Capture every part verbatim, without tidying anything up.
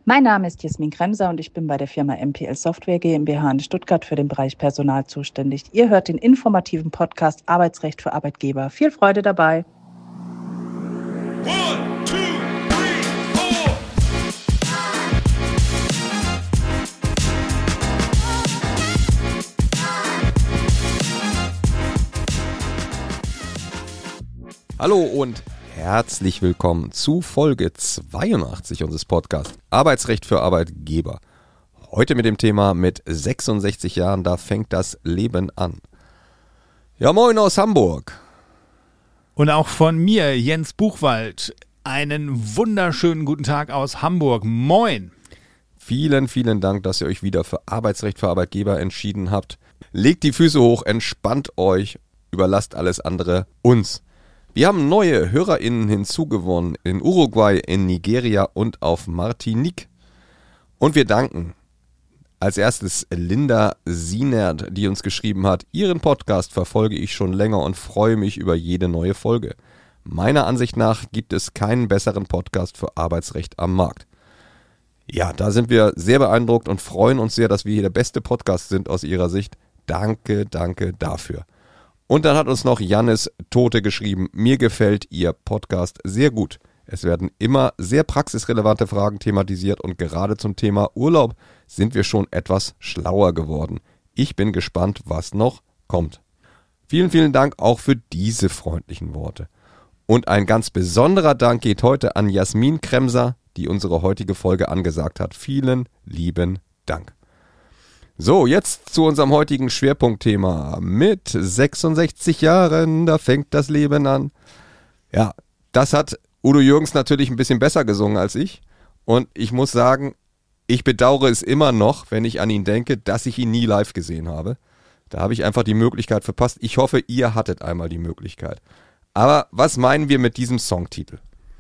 Mein Name ist Jasmin Kremser und ich bin bei der Firma M P L Software GmbH in Stuttgart für den Bereich Personal zuständig. Ihr hört den informativen Podcast Arbeitsrecht für Arbeitgeber. Viel Freude dabei. One, two, three, four. Hallo und herzlich willkommen zu Folge zweiundachtzig unseres Podcasts Arbeitsrecht für Arbeitgeber. Heute mit dem Thema mit sechsundsechzig Jahren, da fängt das Leben an. Ja, moin aus Hamburg. Und auch von mir, Jens Buchwald, einen wunderschönen guten Tag aus Hamburg. Moin. Vielen, vielen Dank, dass ihr euch wieder für Arbeitsrecht für Arbeitgeber entschieden habt. Legt die Füße hoch, entspannt euch, überlasst alles andere uns. Wir haben neue HörerInnen hinzugewonnen in Uruguay, in Nigeria und auf Martinique. Und wir danken als erstes Linda Sienert, die uns geschrieben hat: Ihren Podcast verfolge ich schon länger und freue mich über jede neue Folge. Meiner Ansicht nach gibt es keinen besseren Podcast für Arbeitsrecht am Markt. Ja, da sind wir sehr beeindruckt und freuen uns sehr, dass wir hier der beste Podcast sind aus Ihrer Sicht. Danke, danke dafür. Und dann hat uns noch Jannis Tote geschrieben: Mir gefällt Ihr Podcast sehr gut. Es werden immer sehr praxisrelevante Fragen thematisiert und gerade zum Thema Urlaub sind wir schon etwas schlauer geworden. Ich bin gespannt, was noch kommt. Vielen, vielen Dank auch für diese freundlichen Worte. Und ein ganz besonderer Dank geht heute an Jasmin Kremser, die unsere heutige Folge angesagt hat. Vielen lieben Dank. So, jetzt zu unserem heutigen Schwerpunktthema. Mit sechsundsechzig Jahren, da fängt das Leben an. Ja, das hat Udo Jürgens natürlich ein bisschen besser gesungen als ich. Und ich muss sagen, ich bedauere es immer noch, wenn ich an ihn denke, dass ich ihn nie live gesehen habe. Da habe ich einfach die Möglichkeit verpasst. Ich hoffe, ihr hattet einmal die Möglichkeit. Aber was meinen wir mit diesem Songtitel?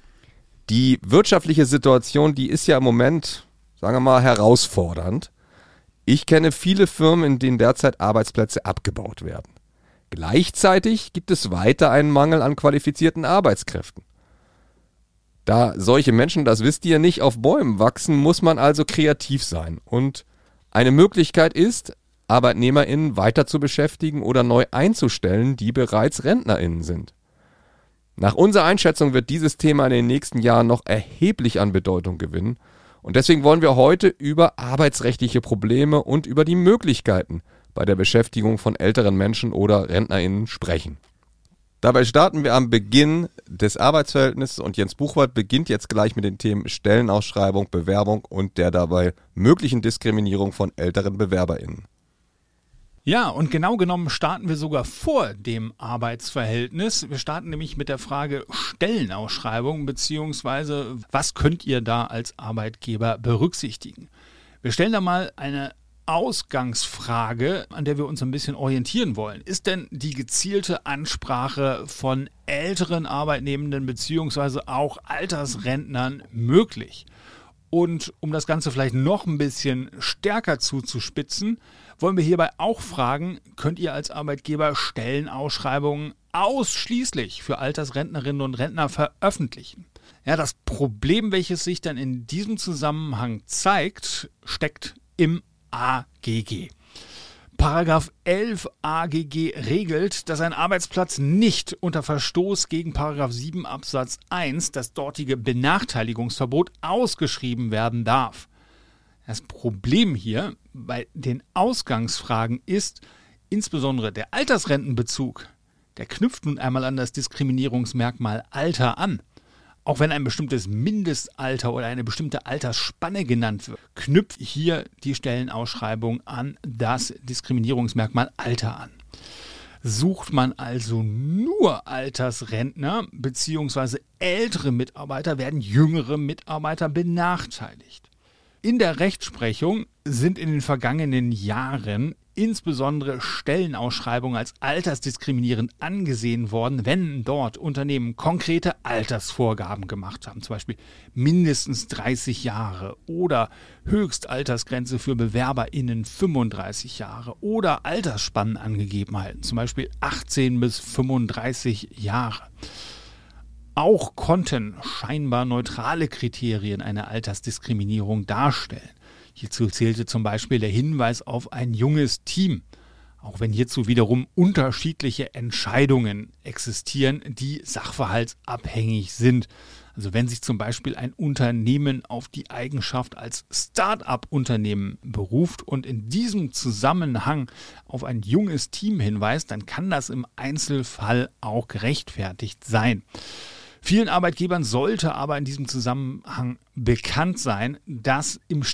Die wirtschaftliche Situation, die ist ja im Moment, sagen wir mal, herausfordernd. Ich kenne viele Firmen, in denen derzeit Arbeitsplätze abgebaut werden. Gleichzeitig gibt es weiter einen Mangel an qualifizierten Arbeitskräften. Da solche Menschen, das wisst ihr, nicht auf Bäumen wachsen, muss man also kreativ sein. Und eine Möglichkeit ist, ArbeitnehmerInnen weiter zu beschäftigen oder neu einzustellen, die bereits RentnerInnen sind. Nach unserer Einschätzung wird dieses Thema in den nächsten Jahren noch erheblich an Bedeutung gewinnen. Und deswegen wollen wir heute über arbeitsrechtliche Probleme und über die Möglichkeiten bei der Beschäftigung von älteren Menschen oder RentnerInnen sprechen. Dabei starten wir am Beginn des Arbeitsverhältnisses und Jens Buchwald beginnt jetzt gleich mit den Themen Stellenausschreibung, Bewerbung und der dabei möglichen Diskriminierung von älteren BewerberInnen. Ja, und genau genommen starten wir sogar vor dem Arbeitsverhältnis. Wir starten nämlich mit der Frage Stellenausschreibung beziehungsweise was könnt ihr da als Arbeitgeber berücksichtigen? Wir stellen da mal eine Ausgangsfrage, an der wir uns ein bisschen orientieren wollen. Ist denn die gezielte Ansprache von älteren Arbeitnehmenden beziehungsweise auch Altersrentnern möglich? Und um das Ganze vielleicht noch ein bisschen stärker zuzuspitzen, wollen wir hierbei auch fragen, könnt ihr als Arbeitgeber Stellenausschreibungen ausschließlich für Altersrentnerinnen und Rentner veröffentlichen? Ja, das Problem, welches sich dann in diesem Zusammenhang zeigt, steckt im A G G. Paragraph elf A G G regelt, dass ein Arbeitsplatz nicht unter Verstoß gegen Paragraph sieben Absatz eins, das dortige Benachteiligungsverbot, ausgeschrieben werden darf. Das Problem hier bei den Ausgangsfragen ist insbesondere der Altersrentenbezug. Der knüpft nun einmal an das Diskriminierungsmerkmal Alter an. Auch wenn ein bestimmtes Mindestalter oder eine bestimmte Altersspanne genannt wird, knüpft hier die Stellenausschreibung an das Diskriminierungsmerkmal Alter an. Sucht man also nur Altersrentner bzw. ältere Mitarbeiter, werden jüngere Mitarbeiter benachteiligt. In der Rechtsprechung sind in den vergangenen Jahren insbesondere Stellenausschreibungen als altersdiskriminierend angesehen worden, wenn dort Unternehmen konkrete Altersvorgaben gemacht haben, zum Beispiel mindestens dreißig Jahre oder Höchstaltersgrenze für BewerberInnen fünfunddreißig Jahre oder Altersspannen angegeben halten, zum Beispiel achtzehn bis fünfunddreißig Jahre. Auch konnten scheinbar neutrale Kriterien eine Altersdiskriminierung darstellen. Hierzu zählte zum Beispiel der Hinweis auf ein junges Team, auch wenn hierzu wiederum unterschiedliche Entscheidungen existieren, die sachverhaltsabhängig sind. Also wenn sich zum Beispiel ein Unternehmen auf die Eigenschaft als Start-up-Unternehmen beruft und in diesem Zusammenhang auf ein junges Team hinweist, dann kann das im Einzelfall auch gerechtfertigt sein. Vielen Arbeitgebern sollte aber in diesem Zusammenhang bekannt sein, dass im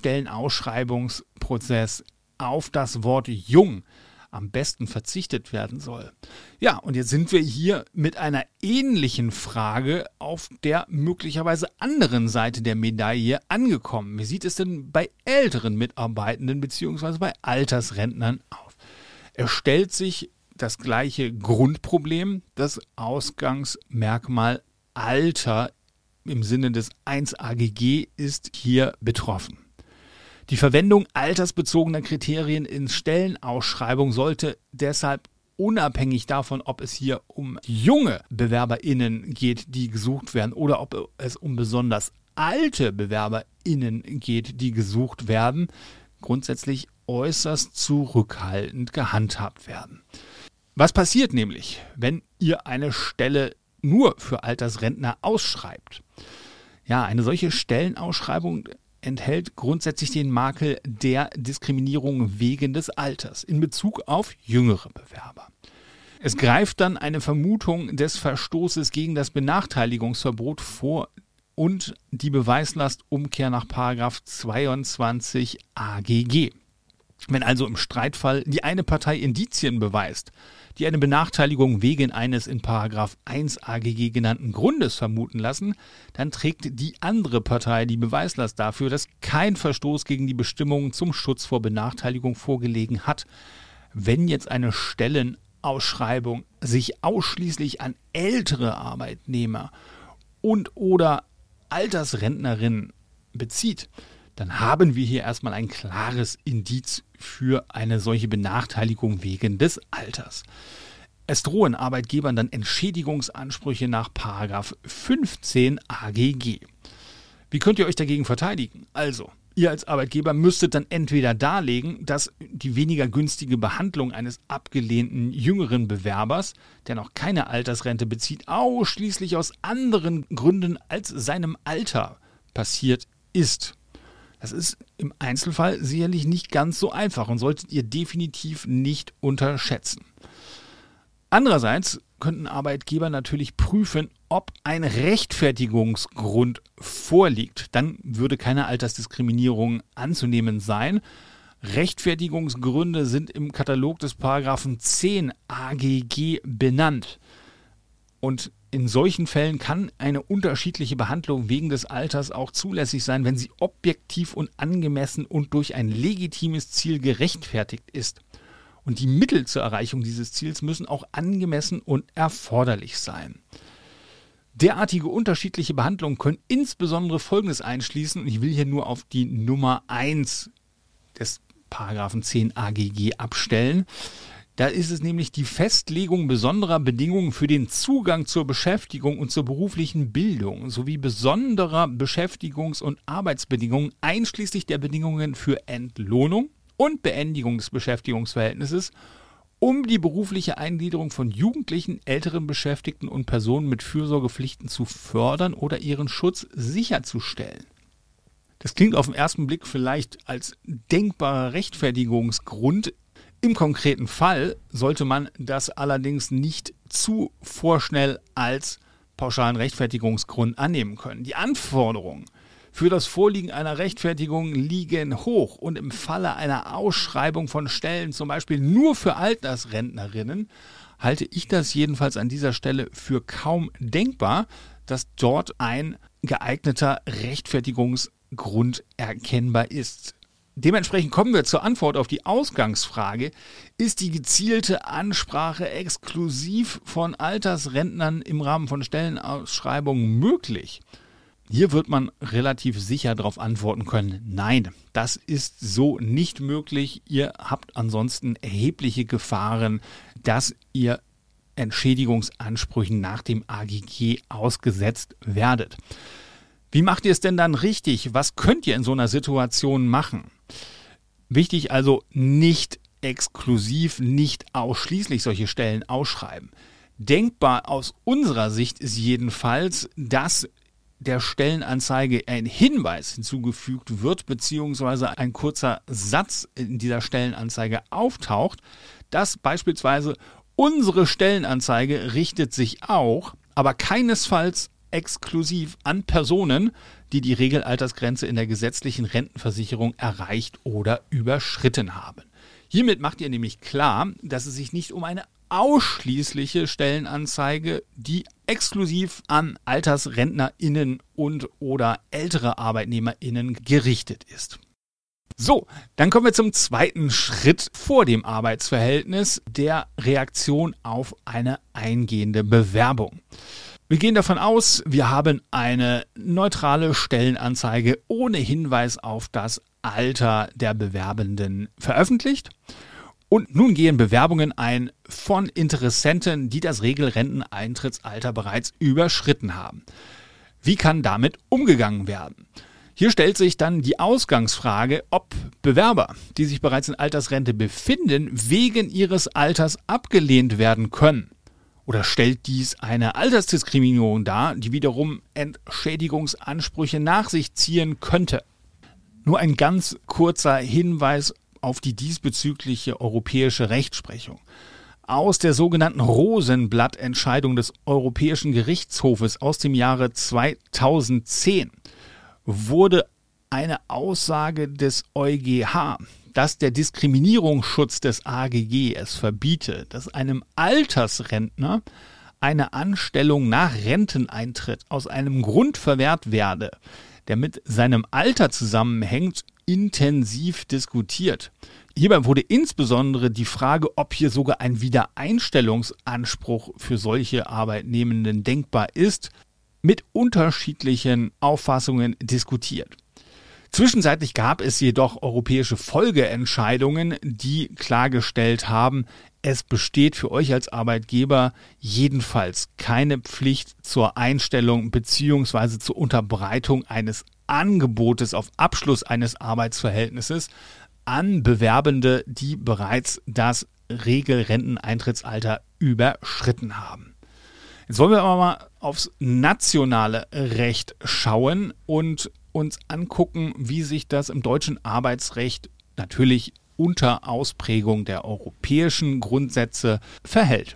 Stellenausschreibungsprozess auf das Wort jung am besten verzichtet werden soll. Ja, und jetzt sind wir hier mit einer ähnlichen Frage auf der möglicherweise anderen Seite der Medaille angekommen. Wie sieht es denn bei älteren Mitarbeitenden bzw. bei Altersrentnern aus? Es stellt sich das gleiche Grundproblem, das Ausgangsmerkmal Alter im Sinne des eins A G G ist hier betroffen. Die Verwendung altersbezogener Kriterien in Stellenausschreibung sollte deshalb unabhängig davon, ob es hier um junge BewerberInnen geht, die gesucht werden, oder ob es um besonders alte BewerberInnen geht, die gesucht werden, grundsätzlich äußerst zurückhaltend gehandhabt werden. Was passiert nämlich, wenn ihr eine Stelle nur für Altersrentner ausschreibt? Ja, eine solche Stellenausschreibung enthält grundsätzlich den Makel der Diskriminierung wegen des Alters in Bezug auf jüngere Bewerber. Es greift dann eine Vermutung des Verstoßes gegen das Benachteiligungsverbot vor und die Beweislastumkehr nach Paragraph zweiundzwanzig A G G. Wenn also im Streitfall die eine Partei Indizien beweist, die eine Benachteiligung wegen eines in Paragraph eins A G G genannten Grundes vermuten lassen, dann trägt die andere Partei die Beweislast dafür, dass kein Verstoß gegen die Bestimmungen zum Schutz vor Benachteiligung vorgelegen hat. Wenn jetzt eine Stellenausschreibung sich ausschließlich an ältere Arbeitnehmer und oder Altersrentnerinnen bezieht, dann haben wir hier erstmal ein klares Indiz für eine solche Benachteiligung wegen des Alters. Es drohen Arbeitgebern dann Entschädigungsansprüche nach Paragraph fünfzehn A G G. Wie könnt ihr euch dagegen verteidigen? Also, ihr als Arbeitgeber müsstet dann entweder darlegen, dass die weniger günstige Behandlung eines abgelehnten jüngeren Bewerbers, der noch keine Altersrente bezieht, ausschließlich aus anderen Gründen als seinem Alter passiert ist. Das ist im Einzelfall sicherlich nicht ganz so einfach und solltet ihr definitiv nicht unterschätzen. Andererseits könnten Arbeitgeber natürlich prüfen, ob ein Rechtfertigungsgrund vorliegt. Dann würde keine Altersdiskriminierung anzunehmen sein. Rechtfertigungsgründe sind im Katalog des Paragraphen zehn A G G benannt. Und in solchen Fällen kann eine unterschiedliche Behandlung wegen des Alters auch zulässig sein, wenn sie objektiv und angemessen und durch ein legitimes Ziel gerechtfertigt ist. Und die Mittel zur Erreichung dieses Ziels müssen auch angemessen und erforderlich sein. Derartige unterschiedliche Behandlungen können insbesondere Folgendes einschließen, und ich will hier nur auf die Nummer eins des Paragraphen zehn A G G abstellen. Da ist es nämlich die Festlegung besonderer Bedingungen für den Zugang zur Beschäftigung und zur beruflichen Bildung sowie besonderer Beschäftigungs- und Arbeitsbedingungen einschließlich der Bedingungen für Entlohnung und Beendigung des Beschäftigungsverhältnisses, um die berufliche Eingliederung von Jugendlichen, älteren Beschäftigten und Personen mit Fürsorgepflichten zu fördern oder ihren Schutz sicherzustellen. Das klingt auf den ersten Blick vielleicht als denkbarer Rechtfertigungsgrund. Im konkreten Fall sollte man das allerdings nicht zu vorschnell als pauschalen Rechtfertigungsgrund annehmen können. Die Anforderungen für das Vorliegen einer Rechtfertigung liegen hoch und im Falle einer Ausschreibung von Stellen, zum Beispiel nur für Altersrentnerinnen, halte ich das jedenfalls an dieser Stelle für kaum denkbar, dass dort ein geeigneter Rechtfertigungsgrund erkennbar ist. Dementsprechend kommen wir zur Antwort auf die Ausgangsfrage: Ist die gezielte Ansprache exklusiv von Altersrentnern im Rahmen von Stellenausschreibungen möglich? Hier wird man relativ sicher darauf antworten können: Nein, das ist so nicht möglich. Ihr habt ansonsten erhebliche Gefahren, dass ihr Entschädigungsansprüchen nach dem A G G ausgesetzt werdet. Wie macht ihr es denn dann richtig? Was könnt ihr in so einer Situation machen? Wichtig also, nicht exklusiv, nicht ausschließlich solche Stellen ausschreiben. Denkbar aus unserer Sicht ist jedenfalls, dass der Stellenanzeige ein Hinweis hinzugefügt wird, beziehungsweise ein kurzer Satz in dieser Stellenanzeige auftaucht, dass beispielsweise unsere Stellenanzeige richtet sich auch, aber keinesfalls exklusiv an Personen, die die Regelaltersgrenze in der gesetzlichen Rentenversicherung erreicht oder überschritten haben. Hiermit macht ihr nämlich klar, dass es sich nicht um eine ausschließliche Stellenanzeige, die exklusiv an AltersrentnerInnen und oder ältere ArbeitnehmerInnen gerichtet ist. So, dann kommen wir zum zweiten Schritt vor dem Arbeitsverhältnis, der Reaktion auf eine eingehende Bewerbung. Wir gehen davon aus, wir haben eine neutrale Stellenanzeige ohne Hinweis auf das Alter der Bewerbenden veröffentlicht. Und nun gehen Bewerbungen ein von Interessenten, die das Regelrenteneintrittsalter bereits überschritten haben. Wie kann damit umgegangen werden? Hier stellt sich dann die Ausgangsfrage, ob Bewerber, die sich bereits in Altersrente befinden, wegen ihres Alters abgelehnt werden können. Oder stellt dies eine Altersdiskriminierung dar, die wiederum Entschädigungsansprüche nach sich ziehen könnte? Nur ein ganz kurzer Hinweis auf die diesbezügliche europäische Rechtsprechung. Aus der sogenannten Rosenblatt-Entscheidung des Europäischen Gerichtshofes aus dem Jahre zweitausendzehn wurde eine Aussage des EuGH, dass der Diskriminierungsschutz des A G G es verbiete, dass einem Altersrentner eine Anstellung nach Renteneintritt aus einem Grund verwehrt werde, der mit seinem Alter zusammenhängt, intensiv diskutiert. Hierbei wurde insbesondere die Frage, ob hier sogar ein Wiedereinstellungsanspruch für solche Arbeitnehmenden denkbar ist, mit unterschiedlichen Auffassungen diskutiert. Zwischenzeitlich gab es jedoch europäische Folgeentscheidungen, die klargestellt haben, es besteht für euch als Arbeitgeber jedenfalls keine Pflicht zur Einstellung bzw. zur Unterbreitung eines Angebotes auf Abschluss eines Arbeitsverhältnisses an Bewerbende, die bereits das Regelrenteneintrittsalter überschritten haben. Jetzt wollen wir aber mal aufs nationale Recht schauen und uns angucken, wie sich das im deutschen Arbeitsrecht natürlich unter Ausprägung der europäischen Grundsätze verhält.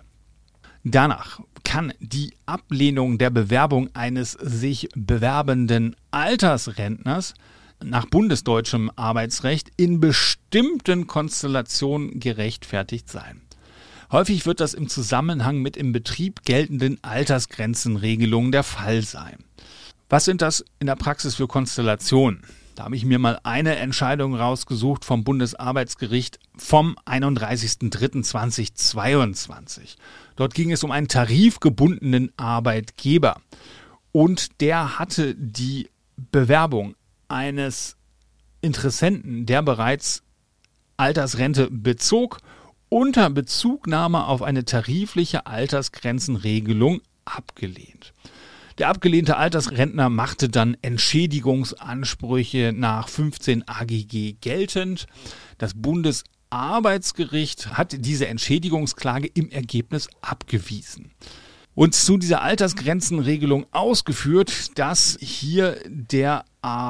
Danach kann die Ablehnung der Bewerbung eines sich bewerbenden Altersrentners nach bundesdeutschem Arbeitsrecht in bestimmten Konstellationen gerechtfertigt sein. Häufig wird das im Zusammenhang mit im Betrieb geltenden Altersgrenzenregelungen der Fall sein. Was sind das in der Praxis für Konstellationen? Da habe ich mir mal eine Entscheidung rausgesucht vom Bundesarbeitsgericht vom einunddreißigsten dritten zweitausendzweiundzwanzig. Dort ging es um einen tarifgebundenen Arbeitgeber und der hatte die Bewerbung eines Interessenten, der bereits Altersrente bezog, unter Bezugnahme auf eine tarifliche Altersgrenzenregelung abgelehnt. Der abgelehnte Altersrentner machte dann Entschädigungsansprüche nach fünfzehn A G G geltend. Das Bundesarbeitsgericht hat diese Entschädigungsklage im Ergebnis abgewiesen. Und zu dieser Altersgrenzenregelung ausgeführt, dass hier der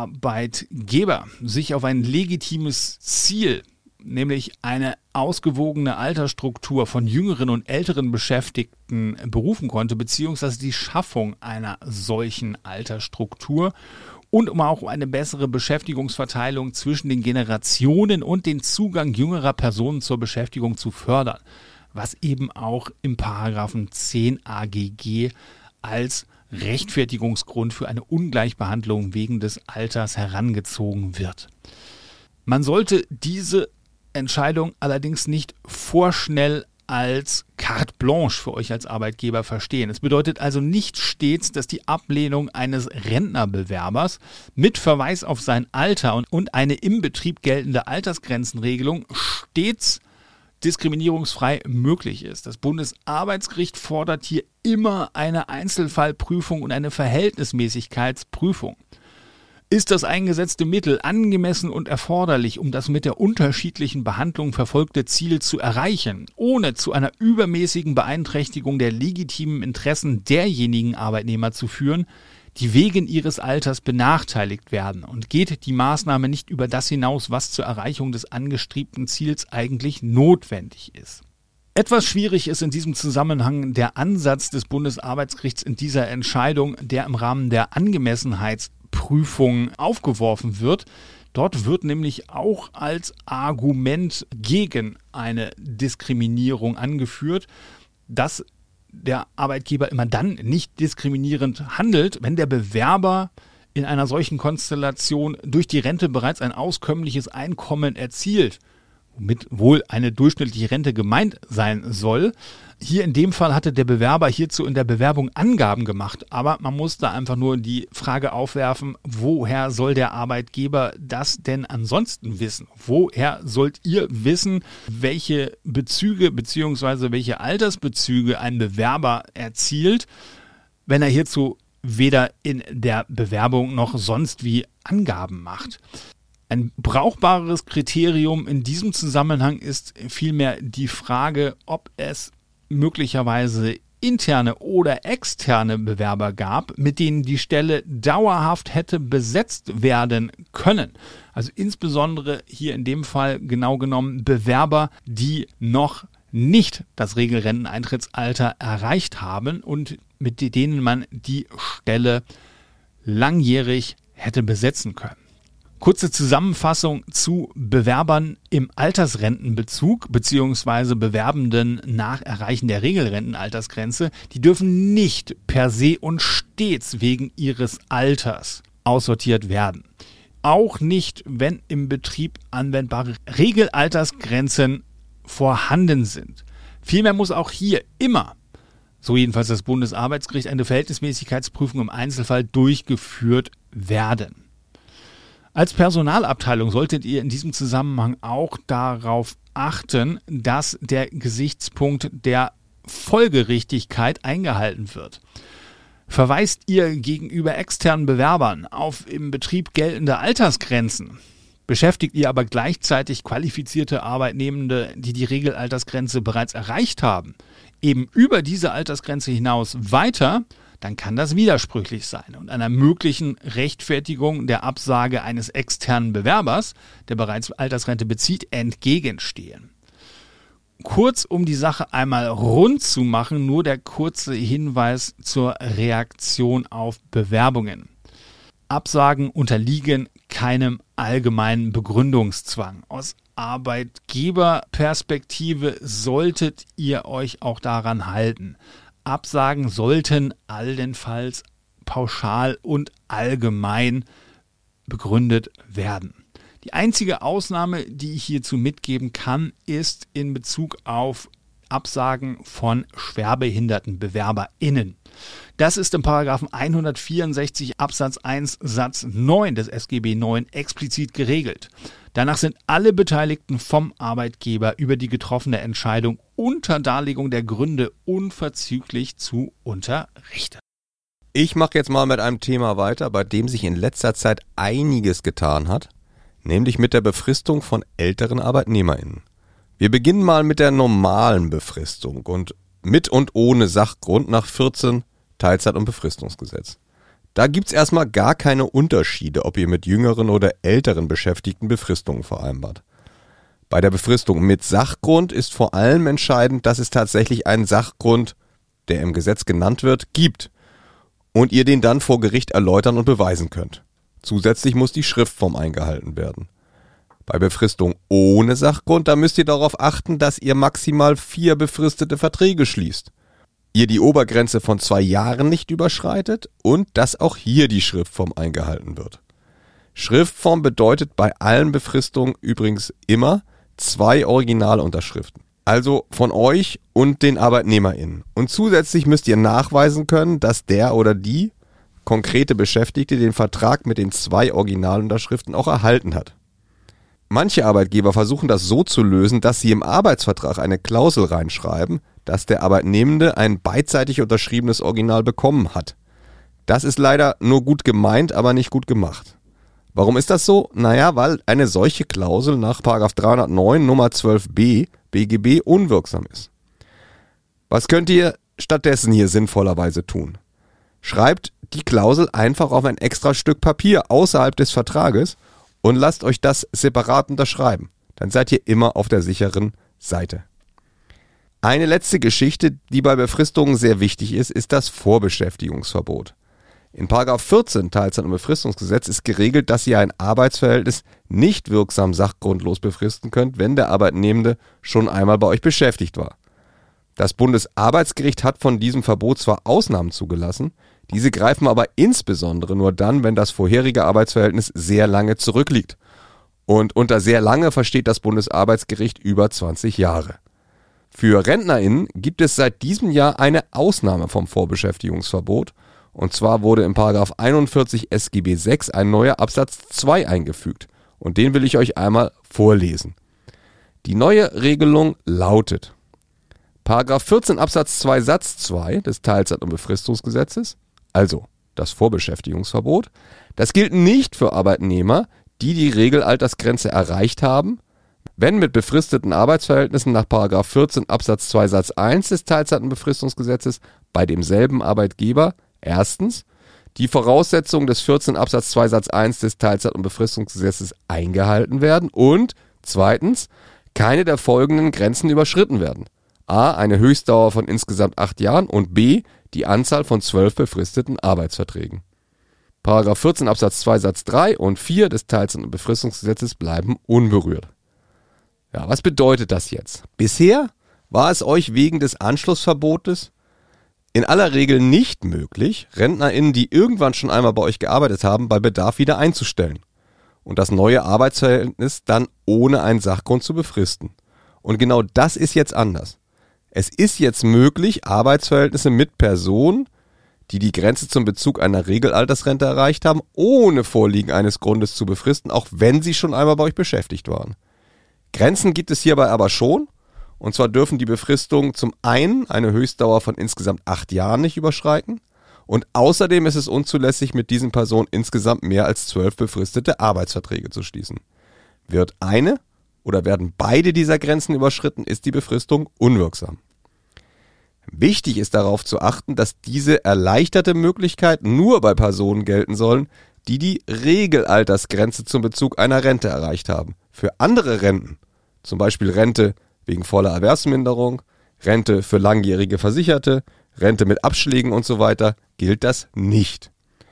Arbeitgeber sich auf ein legitimes Ziel, nämlich eine ausgewogene Altersstruktur von jüngeren und älteren Beschäftigten berufen konnte, beziehungsweise die Schaffung einer solchen Altersstruktur und um auch eine bessere Beschäftigungsverteilung zwischen den Generationen und den Zugang jüngerer Personen zur Beschäftigung zu fördern, was eben auch im Paragraphen zehn A G G als Rechtfertigungsgrund für eine Ungleichbehandlung wegen des Alters herangezogen wird. Man sollte diese Entscheidung allerdings nicht vorschnell als carte blanche für euch als Arbeitgeber verstehen. Es bedeutet also nicht stets, dass die Ablehnung eines Rentnerbewerbers mit Verweis auf sein Alter und eine im Betrieb geltende Altersgrenzenregelung stets diskriminierungsfrei möglich ist. Das Bundesarbeitsgericht fordert hier immer eine Einzelfallprüfung und eine Verhältnismäßigkeitsprüfung. Ist das eingesetzte Mittel angemessen und erforderlich, um das mit der unterschiedlichen Behandlung verfolgte Ziel zu erreichen, ohne zu einer übermäßigen Beeinträchtigung der legitimen Interessen derjenigen Arbeitnehmer zu führen, die wegen ihres Alters benachteiligt werden, und geht die Maßnahme nicht über das hinaus, was zur Erreichung des angestrebten Ziels eigentlich notwendig ist. Etwas schwierig ist in diesem Zusammenhang der Ansatz des Bundesarbeitsgerichts in dieser Entscheidung, der im Rahmen der Angemessenheitsprüfung aufgeworfen wird. Dort wird nämlich auch als Argument gegen eine Diskriminierung angeführt, dass der Arbeitgeber immer dann nicht diskriminierend handelt, wenn der Bewerber in einer solchen Konstellation durch die Rente bereits ein auskömmliches Einkommen erzielt, womit wohl eine durchschnittliche Rente gemeint sein soll. Hier in dem Fall hatte der Bewerber hierzu in der Bewerbung Angaben gemacht, aber man muss da einfach nur die Frage aufwerfen, woher soll der Arbeitgeber das denn ansonsten wissen? Woher sollt ihr wissen, welche Bezüge bzw. welche Altersbezüge ein Bewerber erzielt, wenn er hierzu weder in der Bewerbung noch sonst wie Angaben macht? Ein brauchbares Kriterium in diesem Zusammenhang ist vielmehr die Frage, ob es möglicherweise interne oder externe Bewerber gab, mit denen die Stelle dauerhaft hätte besetzt werden können. Also insbesondere hier in dem Fall genau genommen Bewerber, die noch nicht das Regelrenteneintrittsalter erreicht haben und mit denen man die Stelle langjährig hätte besetzen können. Kurze Zusammenfassung zu Bewerbern im Altersrentenbezug bzw. Bewerbenden nach Erreichen der Regelrentenaltersgrenze. Die dürfen nicht per se und stets wegen ihres Alters aussortiert werden. Auch nicht, wenn im Betrieb anwendbare Regelaltersgrenzen vorhanden sind. Vielmehr muss auch hier immer, so jedenfalls das Bundesarbeitsgericht, eine Verhältnismäßigkeitsprüfung im Einzelfall durchgeführt werden. Als Personalabteilung solltet ihr in diesem Zusammenhang auch darauf achten, dass der Gesichtspunkt der Folgerichtigkeit eingehalten wird. Verweist ihr gegenüber externen Bewerbern auf im Betrieb geltende Altersgrenzen, beschäftigt ihr aber gleichzeitig qualifizierte Arbeitnehmende, die die Regelaltersgrenze bereits erreicht haben, eben über diese Altersgrenze hinaus weiter, dann kann das widersprüchlich sein und einer möglichen Rechtfertigung der Absage eines externen Bewerbers, der bereits Altersrente bezieht, entgegenstehen. Kurz, um die Sache einmal rund zu machen, nur der kurze Hinweis zur Reaktion auf Bewerbungen. Absagen unterliegen keinem allgemeinen Begründungszwang. Aus Arbeitgeberperspektive solltet ihr euch auch daran halten. Absagen sollten allenfalls pauschal und allgemein begründet werden. Die einzige Ausnahme, die ich hierzu mitgeben kann, ist in Bezug auf Absagen von schwerbehinderten BewerberInnen. Das ist im Paragraphen hundertvierundsechzig Absatz eins Satz neun des S G B neun explizit geregelt. Danach sind alle Beteiligten vom Arbeitgeber über die getroffene Entscheidung unter Darlegung der Gründe unverzüglich zu unterrichten. Ich mache jetzt mal mit einem Thema weiter, bei dem sich in letzter Zeit einiges getan hat, nämlich mit der Befristung von älteren ArbeitnehmerInnen. Wir beginnen mal mit der normalen Befristung und mit und ohne Sachgrund nach vierzehn Teilzeit- und Befristungsgesetz. Da gibt's erstmal gar keine Unterschiede, ob ihr mit jüngeren oder älteren Beschäftigten Befristungen vereinbart. Bei der Befristung mit Sachgrund ist vor allem entscheidend, dass es tatsächlich einen Sachgrund, der im Gesetz genannt wird, gibt und ihr den dann vor Gericht erläutern und beweisen könnt. Zusätzlich muss die Schriftform eingehalten werden. Bei Befristung ohne Sachgrund, da müsst ihr darauf achten, dass ihr maximal vier befristete Verträge schließt. Ihr die Obergrenze von zwei Jahren nicht überschreitet und dass auch hier die Schriftform eingehalten wird. Schriftform bedeutet bei allen Befristungen übrigens immer zwei Originalunterschriften. Also von euch und den ArbeitnehmerInnen. Und zusätzlich müsst ihr nachweisen können, dass der oder die konkrete Beschäftigte den Vertrag mit den zwei Originalunterschriften auch erhalten hat. Manche Arbeitgeber versuchen das so zu lösen, dass sie im Arbeitsvertrag eine Klausel reinschreiben, dass der Arbeitnehmende ein beidseitig unterschriebenes Original bekommen hat. Das ist leider nur gut gemeint, aber nicht gut gemacht. Warum ist das so? Naja, weil eine solche Klausel nach Paragraph dreihundertneun Nummer zwölf b B G B unwirksam ist. Was könnt ihr stattdessen hier sinnvollerweise tun? Schreibt die Klausel einfach auf ein extra Stück Papier außerhalb des Vertrages und lasst euch das separat unterschreiben. Dann seid ihr immer auf der sicheren Seite. Eine letzte Geschichte, die bei Befristungen sehr wichtig ist, ist das Vorbeschäftigungsverbot. In Paragraph vierzehn Teilzeit- und Befristungsgesetz ist geregelt, dass ihr ein Arbeitsverhältnis nicht wirksam sachgrundlos befristen könnt, wenn der Arbeitnehmende schon einmal bei euch beschäftigt war. Das Bundesarbeitsgericht hat von diesem Verbot zwar Ausnahmen zugelassen, diese greifen aber insbesondere nur dann, wenn das vorherige Arbeitsverhältnis sehr lange zurückliegt. Und unter sehr lange versteht das Bundesarbeitsgericht über zwanzig Jahre. Für RentnerInnen gibt es seit diesem Jahr eine Ausnahme vom Vorbeschäftigungsverbot. Und zwar wurde im Paragraph einundvierzig S G B sechs ein neuer Absatz zwei eingefügt. Und den will ich euch einmal vorlesen. Die neue Regelung lautet: Paragraph vierzehn Absatz zwei Satz zwei des Teilzeit- und Befristungsgesetzes, also das Vorbeschäftigungsverbot, das gilt nicht für Arbeitnehmer, die die Regelaltersgrenze erreicht haben, wenn mit befristeten Arbeitsverhältnissen nach Paragraph vierzehn Absatz zwei Satz eins des Teilzeit- und Befristungsgesetzes bei demselben Arbeitgeber erstens die Voraussetzungen des vierzehn Absatz zwei Satz eins des Teilzeit- und Befristungsgesetzes eingehalten werden und zweitens keine der folgenden Grenzen überschritten werden. A. Eine Höchstdauer von insgesamt acht Jahren und B. Die Anzahl von zwölf befristeten Arbeitsverträgen. Paragraph vierzehn Absatz zwei Satz drei und vier des Teilzeit- und Befristungsgesetzes bleiben unberührt. Ja, was bedeutet das jetzt? Bisher war es euch wegen des Anschlussverbotes in aller Regel nicht möglich, RentnerInnen, die irgendwann schon einmal bei euch gearbeitet haben, bei Bedarf wieder einzustellen und das neue Arbeitsverhältnis dann ohne einen Sachgrund zu befristen. Und genau das ist jetzt anders. Es ist jetzt möglich, Arbeitsverhältnisse mit Personen, die die Grenze zum Bezug einer Regelaltersrente erreicht haben, ohne Vorliegen eines Grundes zu befristen, auch wenn sie schon einmal bei euch beschäftigt waren. Grenzen gibt es hierbei aber schon, und zwar dürfen die Befristungen zum einen eine Höchstdauer von insgesamt acht Jahren nicht überschreiten und außerdem ist es unzulässig, mit diesen Personen insgesamt mehr als zwölf befristete Arbeitsverträge zu schließen. Wird eine oder werden beide dieser Grenzen überschritten, ist die Befristung unwirksam. Wichtig ist darauf zu achten, dass diese erleichterte Möglichkeit nur bei Personen gelten sollen, die die Regelaltersgrenze zum Bezug einer Rente erreicht haben. Für andere Renten, zum Beispiel Rente wegen voller Erwerbsminderung, Rente für langjährige Versicherte, Rente mit Abschlägen und so weiter, gilt das nicht.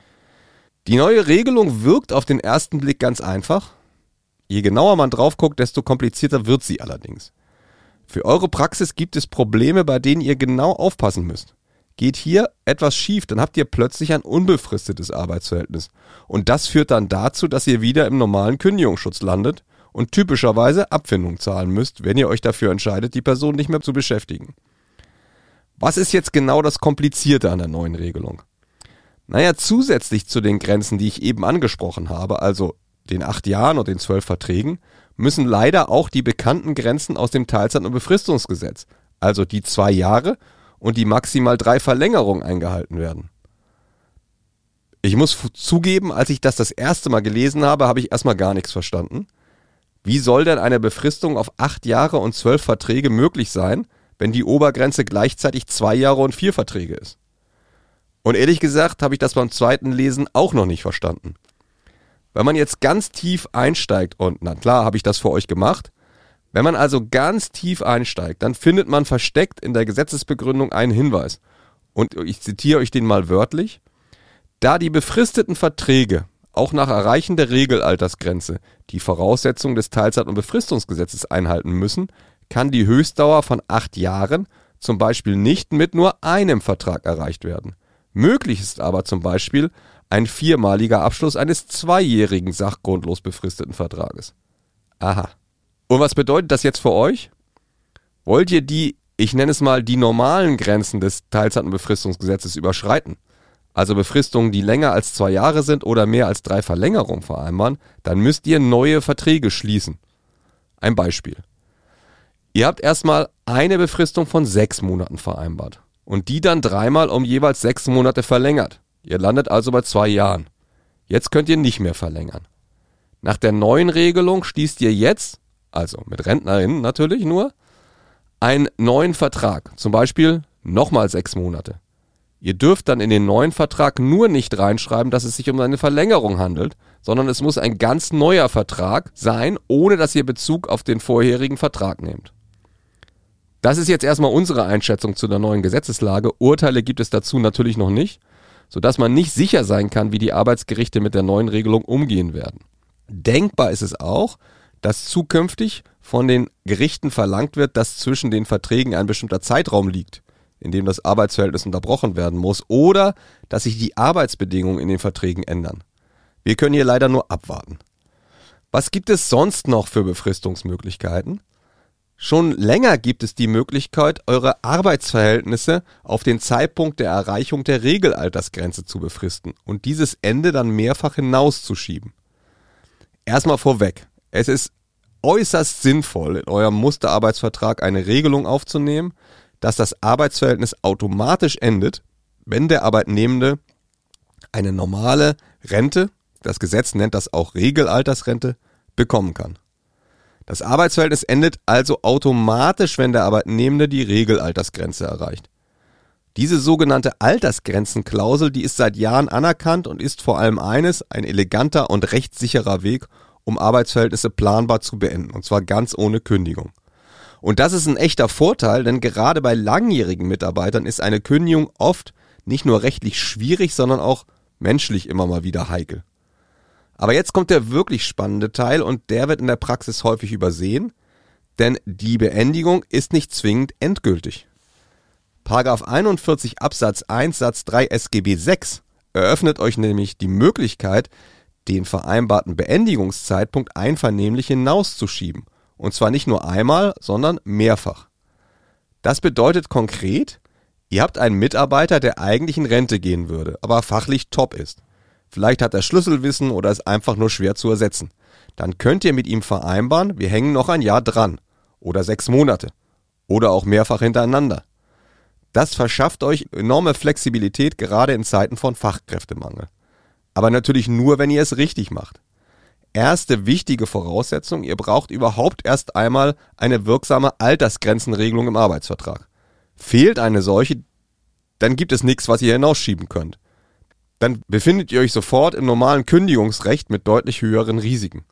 Die neue Regelung wirkt auf den ersten Blick ganz einfach. Je genauer man drauf guckt, desto komplizierter wird sie allerdings. Für eure Praxis gibt es Probleme, bei denen ihr genau aufpassen müsst. Geht hier etwas schief, dann habt ihr plötzlich ein unbefristetes Arbeitsverhältnis. Und das führt dann dazu, dass ihr wieder im normalen Kündigungsschutz landet und typischerweise Abfindung zahlen müsst, wenn ihr euch dafür entscheidet, die Person nicht mehr zu beschäftigen. Was ist jetzt genau das Komplizierte an der neuen Regelung? Naja, zusätzlich zu den Grenzen, die ich eben angesprochen habe, also den acht Jahren und den zwölf Verträgen, müssen leider auch die bekannten Grenzen aus dem Teilzeit- und Befristungsgesetz, also die zwei Jahre und die maximal drei Verlängerungen eingehalten werden. Ich muss zugeben, als ich das das erste Mal gelesen habe, habe ich erstmal gar nichts verstanden. Wie soll denn eine Befristung auf acht Jahre und zwölf Verträge möglich sein, wenn die Obergrenze gleichzeitig zwei Jahre und vier Verträge ist? Und ehrlich gesagt habe ich das beim zweiten Lesen auch noch nicht verstanden. Wenn man jetzt ganz tief einsteigt, und na klar habe ich das für euch gemacht, wenn man also ganz tief einsteigt, dann findet man versteckt in der Gesetzesbegründung einen Hinweis. Und ich zitiere euch den mal wörtlich: Da die befristeten Verträge auch nach Erreichen der Regelaltersgrenze die Voraussetzungen des Teilzeit- und Befristungsgesetzes einhalten müssen, kann die Höchstdauer von acht Jahren zum Beispiel nicht mit nur einem Vertrag erreicht werden. Möglich ist aber zum Beispiel ein viermaliger Abschluss eines zweijährigen sachgrundlos befristeten Vertrages. Aha. Und was bedeutet das jetzt für euch? Wollt ihr die, ich nenne es mal, die normalen Grenzen des Teilzeit- und Befristungsgesetzes überschreiten? Also Befristungen, die länger als zwei Jahre sind oder mehr als drei Verlängerungen vereinbaren, dann müsst ihr neue Verträge schließen. Ein Beispiel. Ihr habt erstmal eine Befristung von sechs Monaten vereinbart und die dann dreimal um jeweils sechs Monate verlängert. Ihr landet also bei zwei Jahren. Jetzt könnt ihr nicht mehr verlängern. Nach der neuen Regelung schließt ihr jetzt, also mit Rentnerinnen natürlich nur, einen neuen Vertrag, zum Beispiel nochmal sechs Monate. Ihr dürft dann in den neuen Vertrag nur nicht reinschreiben, dass es sich um eine Verlängerung handelt, sondern es muss ein ganz neuer Vertrag sein, ohne dass ihr Bezug auf den vorherigen Vertrag nehmt. Das ist jetzt erstmal unsere Einschätzung zu der neuen Gesetzeslage. Urteile gibt es dazu natürlich noch nicht, sodass man nicht sicher sein kann, wie die Arbeitsgerichte mit der neuen Regelung umgehen werden. Denkbar ist es auch, dass zukünftig von den Gerichten verlangt wird, dass zwischen den Verträgen ein bestimmter Zeitraum liegt, in dem das Arbeitsverhältnis unterbrochen werden muss, oder dass sich die Arbeitsbedingungen in den Verträgen ändern. Wir können hier leider nur abwarten. Was gibt es sonst noch für Befristungsmöglichkeiten? Schon länger gibt es die Möglichkeit, eure Arbeitsverhältnisse auf den Zeitpunkt der Erreichung der Regelaltersgrenze zu befristen und dieses Ende dann mehrfach hinauszuschieben. Erstmal vorweg, es ist äußerst sinnvoll, in eurem Musterarbeitsvertrag eine Regelung aufzunehmen, dass das Arbeitsverhältnis automatisch endet, wenn der Arbeitnehmende eine normale Rente, das Gesetz nennt das auch Regelaltersrente, bekommen kann. Das Arbeitsverhältnis endet also automatisch, wenn der Arbeitnehmende die Regelaltersgrenze erreicht. Diese sogenannte Altersgrenzenklausel, die ist seit Jahren anerkannt und ist vor allem eines, ein eleganter und rechtssicherer Weg, um Arbeitsverhältnisse planbar zu beenden, und zwar ganz ohne Kündigung. Und das ist ein echter Vorteil, denn gerade bei langjährigen Mitarbeitern ist eine Kündigung oft nicht nur rechtlich schwierig, sondern auch menschlich immer mal wieder heikel. Aber jetzt kommt der wirklich spannende Teil und der wird in der Praxis häufig übersehen, denn die Beendigung ist nicht zwingend endgültig. Paragraph einundvierzig Absatz eins Satz drei S G B sechs eröffnet euch nämlich die Möglichkeit, den vereinbarten Beendigungszeitpunkt einvernehmlich hinauszuschieben. Und zwar nicht nur einmal, sondern mehrfach. Das bedeutet konkret, ihr habt einen Mitarbeiter, der eigentlich in Rente gehen würde, aber fachlich top ist. Vielleicht hat er Schlüsselwissen oder ist einfach nur schwer zu ersetzen. Dann könnt ihr mit ihm vereinbaren, wir hängen noch ein Jahr dran oder sechs Monate oder auch mehrfach hintereinander. Das verschafft euch enorme Flexibilität, gerade in Zeiten von Fachkräftemangel. Aber natürlich nur, wenn ihr es richtig macht. Erste wichtige Voraussetzung, ihr braucht überhaupt erst einmal eine wirksame Altersgrenzenregelung im Arbeitsvertrag. Fehlt eine solche, dann gibt es nichts, was ihr hinausschieben könnt. Dann befindet ihr euch sofort im normalen Kündigungsrecht mit deutlich höheren Risiken.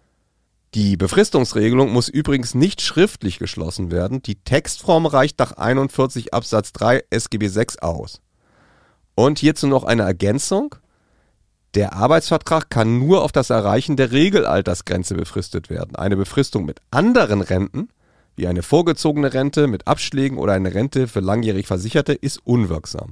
Die Befristungsregelung muss übrigens nicht schriftlich geschlossen werden. Die Textform reicht nach einundvierzig Absatz drei S G B sechs aus. Und hierzu noch eine Ergänzung. Der Arbeitsvertrag kann nur auf das Erreichen der Regelaltersgrenze befristet werden. Eine Befristung mit anderen Renten, wie eine vorgezogene Rente mit Abschlägen oder eine Rente für langjährig Versicherte, ist unwirksam.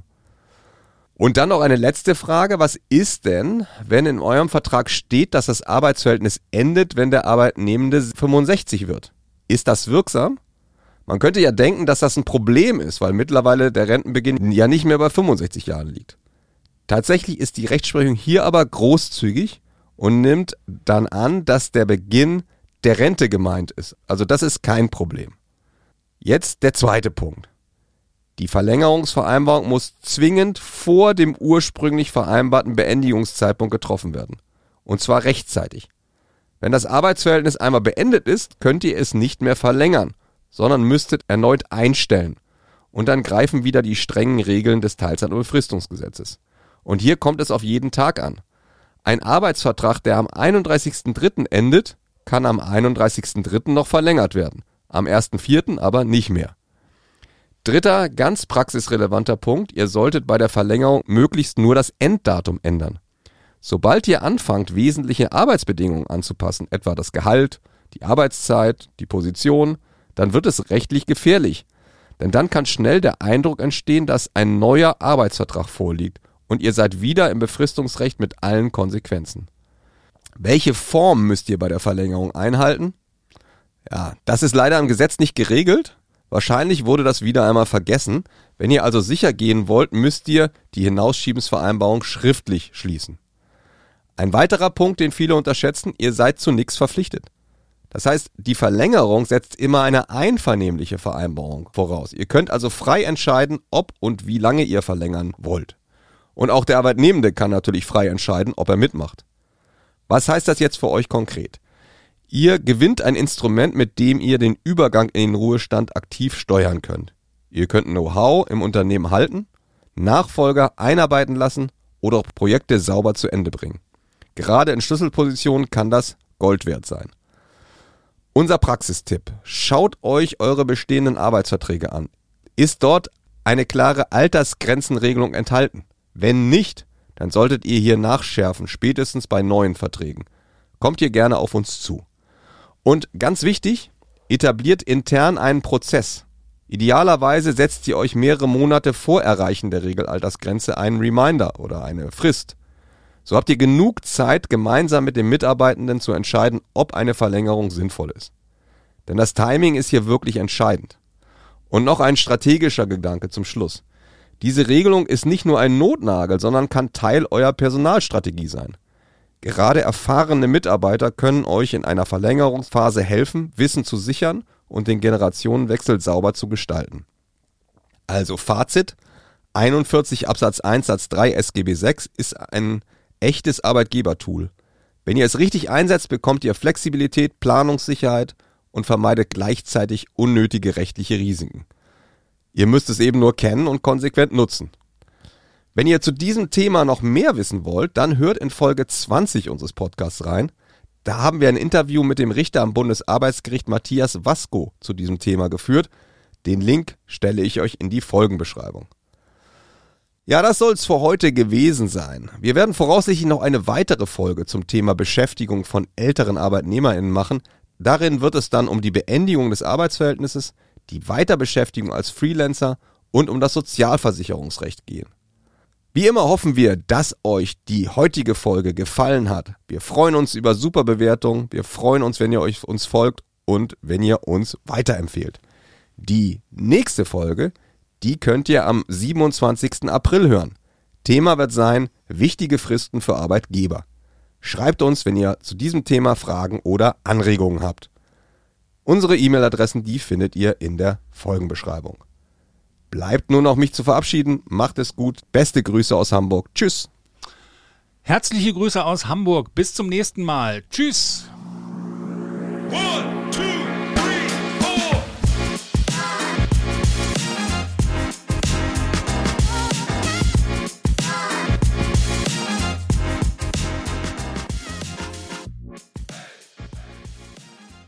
Und dann noch eine letzte Frage. Was ist denn, wenn in eurem Vertrag steht, dass das Arbeitsverhältnis endet, wenn der Arbeitnehmende fünfundsechzig wird? Ist das wirksam? Man könnte ja denken, dass das ein Problem ist, weil mittlerweile der Rentenbeginn ja nicht mehr bei fünfundsechzig Jahren liegt. Tatsächlich ist die Rechtsprechung hier aber großzügig und nimmt dann an, dass der Beginn der Rente gemeint ist. Also das ist kein Problem. Jetzt der zweite Punkt. Die Verlängerungsvereinbarung muss zwingend vor dem ursprünglich vereinbarten Beendigungszeitpunkt getroffen werden. Und zwar rechtzeitig. Wenn das Arbeitsverhältnis einmal beendet ist, könnt ihr es nicht mehr verlängern, sondern müsstet erneut einstellen. Und dann greifen wieder die strengen Regeln des Teilzeit- und Befristungsgesetzes. Und hier kommt es auf jeden Tag an. Ein Arbeitsvertrag, der am einunddreißigsten dritten endet, kann am einunddreißigsten dritten noch verlängert werden. Am ersten vierten aber nicht mehr. Dritter, ganz praxisrelevanter Punkt, ihr solltet bei der Verlängerung möglichst nur das Enddatum ändern. Sobald ihr anfangt, wesentliche Arbeitsbedingungen anzupassen, etwa das Gehalt, die Arbeitszeit, die Position, dann wird es rechtlich gefährlich. Denn dann kann schnell der Eindruck entstehen, dass ein neuer Arbeitsvertrag vorliegt und ihr seid wieder im Befristungsrecht mit allen Konsequenzen. Welche Form müsst ihr bei der Verlängerung einhalten? Ja, das ist leider im Gesetz nicht geregelt. Wahrscheinlich wurde das wieder einmal vergessen. Wenn ihr also sicher gehen wollt, müsst ihr die Hinausschiebensvereinbarung schriftlich schließen. Ein weiterer Punkt, den viele unterschätzen, ihr seid zu nichts verpflichtet. Das heißt, die Verlängerung setzt immer eine einvernehmliche Vereinbarung voraus. Ihr könnt also frei entscheiden, ob und wie lange ihr verlängern wollt. Und auch der Arbeitnehmende kann natürlich frei entscheiden, ob er mitmacht. Was heißt das jetzt für euch konkret? Ihr gewinnt ein Instrument, mit dem ihr den Übergang in den Ruhestand aktiv steuern könnt. Ihr könnt Know-how im Unternehmen halten, Nachfolger einarbeiten lassen oder auch Projekte sauber zu Ende bringen. Gerade in Schlüsselpositionen kann das Gold wert sein. Unser Praxistipp: Schaut euch eure bestehenden Arbeitsverträge an. Ist dort eine klare Altersgrenzenregelung enthalten? Wenn nicht, dann solltet ihr hier nachschärfen, spätestens bei neuen Verträgen. Kommt ihr gerne auf uns zu. Und ganz wichtig, etabliert intern einen Prozess. Idealerweise setzt ihr euch mehrere Monate vor Erreichen der Regelaltersgrenze einen Reminder oder eine Frist. So habt ihr genug Zeit, gemeinsam mit den Mitarbeitenden zu entscheiden, ob eine Verlängerung sinnvoll ist. Denn das Timing ist hier wirklich entscheidend. Und noch ein strategischer Gedanke zum Schluss. Diese Regelung ist nicht nur ein Notnagel, sondern kann Teil eurer Personalstrategie sein. Gerade erfahrene Mitarbeiter können euch in einer Verlängerungsphase helfen, Wissen zu sichern und den Generationenwechsel sauber zu gestalten. Also Fazit: einundvierzig Absatz eins Satz drei S G B sechs ist ein echtes Arbeitgebertool. Wenn ihr es richtig einsetzt, bekommt ihr Flexibilität, Planungssicherheit und vermeidet gleichzeitig unnötige rechtliche Risiken. Ihr müsst es eben nur kennen und konsequent nutzen. Wenn ihr zu diesem Thema noch mehr wissen wollt, dann hört in Folge zwanzig unseres Podcasts rein. Da haben wir ein Interview mit dem Richter am Bundesarbeitsgericht Matthias Wasko zu diesem Thema geführt. Den Link stelle ich euch in die Folgenbeschreibung. Ja, das soll es für heute gewesen sein. Wir werden voraussichtlich noch eine weitere Folge zum Thema Beschäftigung von älteren ArbeitnehmerInnen machen. Darin wird es dann um die Beendigung des Arbeitsverhältnisses, die Weiterbeschäftigung als Freelancer und um das Sozialversicherungsrecht gehen. Wie immer hoffen wir, dass euch die heutige Folge gefallen hat. Wir freuen uns über super Bewertungen, wir freuen uns, wenn ihr euch uns folgt und wenn ihr uns weiterempfehlt. Die nächste Folge, die könnt ihr am siebenundzwanzigsten April hören. Thema wird sein: wichtige Fristen für Arbeitgeber. Schreibt uns, wenn ihr zu diesem Thema Fragen oder Anregungen habt. Unsere E-Mail-Adressen, die findet ihr in der Folgenbeschreibung. Bleibt nur noch mich zu verabschieden. Macht es gut. Beste Grüße aus Hamburg. Tschüss. Herzliche Grüße aus Hamburg. Bis zum nächsten Mal. Tschüss. One.